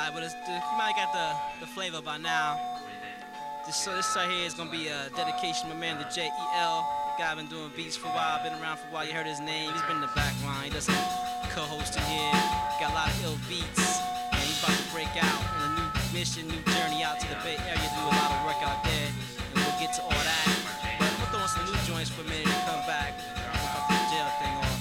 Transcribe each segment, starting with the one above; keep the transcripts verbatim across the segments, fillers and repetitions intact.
vibe, but it's, you might got the, the flavor by now. This, so this right here is gonna be a dedication to my man, the J E L. The guy been doing beats for a while, been around for a while. You heard his name. He's been in the background. He does some co-hosting here. Got a lot of ill beats, and he's about to break out on a new mission, new journey out to the Bay Area. Do a lot of work out there, and we'll get to all that. But I'm gonna throw on some new joints for a minute and come back. We'll cut the jail thing off.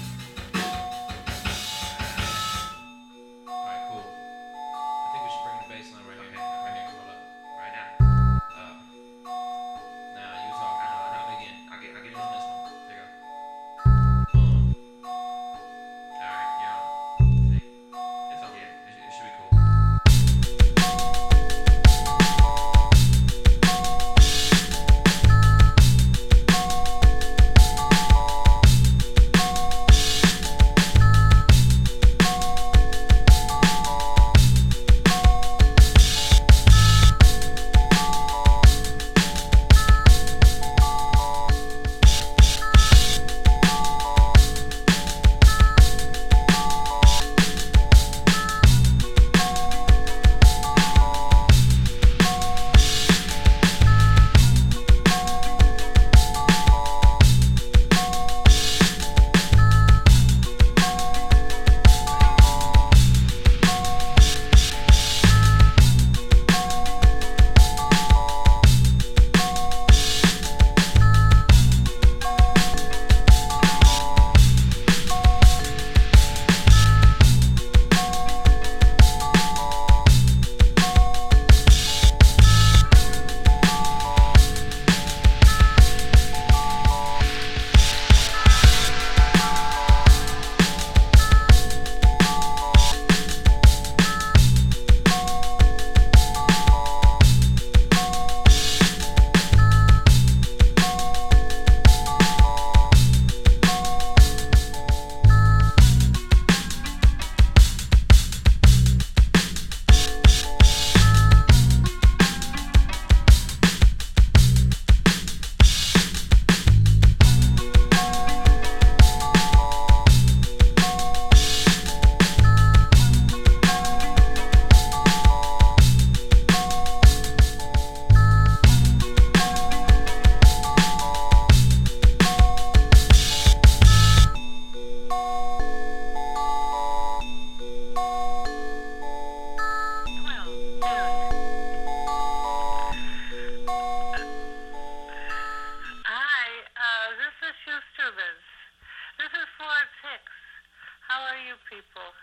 People.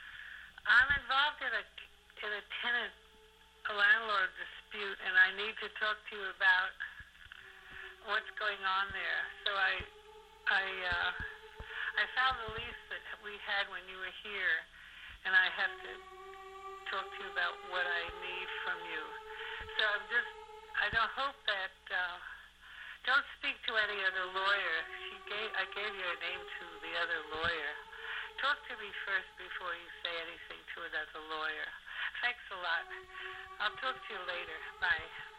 I'm involved in a in a tenant a landlord dispute, and I need to talk to you about what's going on there. So I I uh, I found the lease that we had when you were here, and I have to talk to you about what I need from you. So I'm just I don't hope that uh, don't speak to any other lawyer. She gave I gave you a name to the other lawyer. Talk to me first before you say anything to another lawyer. Thanks a lot. I'll talk to you later. Bye.